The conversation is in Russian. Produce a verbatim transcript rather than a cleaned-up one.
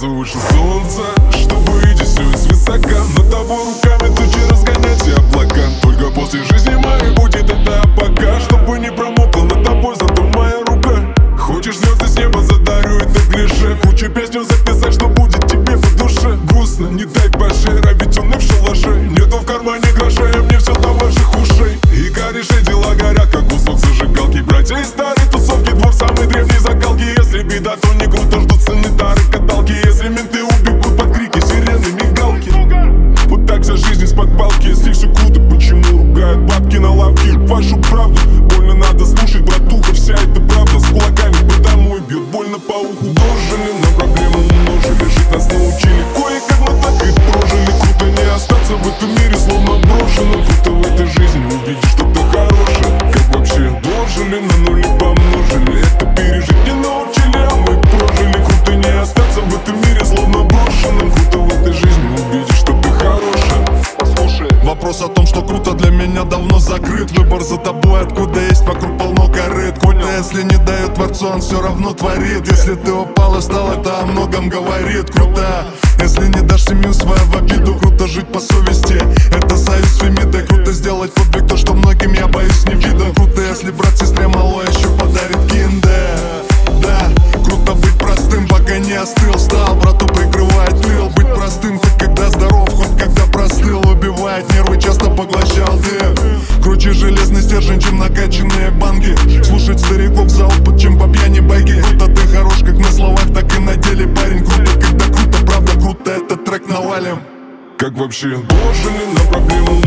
подняться выше солнца, чтобы выйти сегодня свысока. Над тобой руками тучи разгонять и облака. Только после жизни моей будет это пока. Чтобы не промокла над тобой зато моя рука. Хочешь звезды с неба, задарю это клише. Кучу песню записать, что будет тебе по душе. Грустно, не дай пожира, ведь он и в шалаше. Нету в кармане грошей, а мне все до ваших ушей. И кореши дела горят, как кусок зажигалки. Братья из старой тусовки, двор самой древней закалки. Если беда, то не круто, ждут санитары, каталки. Если менты убегут под крики, сирены, мигалки. Вот так вся жизнь из-под палки. Если все круто, почему ругают бабки на лавке? Вашу правду больно надо слушать, братуха. Вся эта правда с кулаками по домой бьет больно по уху. Дожили, на проблему умножили, жить нас научили. Кое-как мы так и прожили. Круто не остаться в этом мире, словно брошенным. Круто в этой жизни увидишь что-то хорошее. Как вообще дожили, на нули помножили. Это пережить не научили, а мы прожили. Круто не остаться в этом мире, словно брошенным. Круто в этой жизни увидишь что-то хорошее. Послушай. Вопрос о том, что круто, для меня давно закрыт. Выбор за тобой, откуда есть вокруг полно корыт. Круто, если не дает Творцу, он все равно творит. Если ты упал и встал, это о многом говорит. Круто, если не дашь семью свою в обиду. Круто жить по совести, это зависть Фемида. Круто сделать подвиг, то, что многим я боюсь не видно. Круто, если брат сестре мало еще подарит кинде. Да, круто быть простым, пока не остыл. Стал, брату прикрывает тыл. Быть простым, хоть когда здоров, хоть когда простыл. Убивает нервы, часто поглощал дым. Круче железный стержень, чем накачанные банги. Слушать стариков за опыт, чем по пьяни байки. Круто, ты хорош как на словах, так и на деле, парень. Круто, когда круто, правда круто, этот трек навалим. Как вообще дожили, на проблему